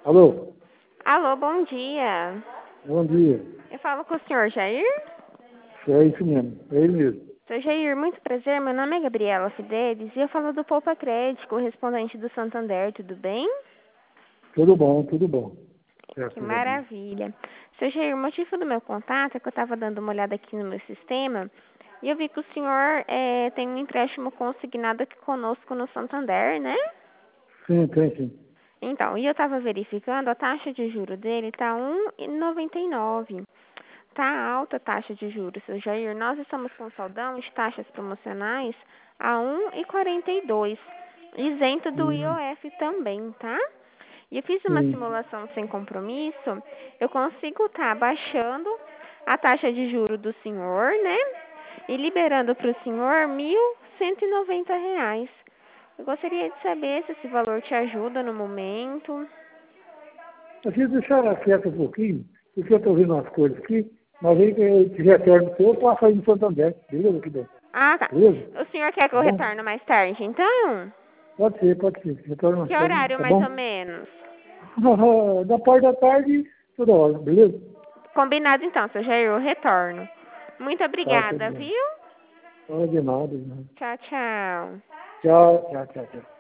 Alô, Alô, bom dia. bom dia. Eu falo com o senhor Jair? É isso mesmo, é ele mesmo. Senhor Jair, muito prazer. Meu nome é Gabriela Fidelis e eu falo do Poupa Crédito, correspondente do Santander, tudo bem? Tudo bom, tudo bom. Que Graças a Deus. maravilha. Senhor Jair, o motivo do meu contato é que eu estava dando uma olhada aqui no meu sistema e eu vi que o senhor tem um empréstimo consignado aqui conosco no Santander, né? Sim, tem sim. Então, e eu estava verificando, a taxa de juro dele está 1,99. Tá alta a taxa de juros, seu Jair. Nós estamos com saldão de taxas promocionais a 1,42, isento do Hum, IOF também, tá? E eu fiz uma sim. simulação sem compromisso, eu consigo estar baixando a taxa de juro do senhor, né? E liberando para o senhor R$ 1.190. Eu gostaria de saber se esse valor te ajuda no momento. Assim, deixar quieto um pouquinho, porque eu estou vendo umas coisas aqui, mas aí que eu te retorno para eu passo aí no Santander. Beleza, que bom? Ah, tá. Beleza? O senhor quer que Tá eu bom? retorne mais tarde, então? Pode ser, pode ser. Retorno mais Que tarde, horário tá mais ou bom? menos? Da parte da tarde, toda hora, beleza? Combinado então, seu Jair, eu retorno. Muito Tá, tudo obrigada, bem. viu? Não de nada, de nada. Tchau, tchau. Tchau, tchau, tchau, tchau.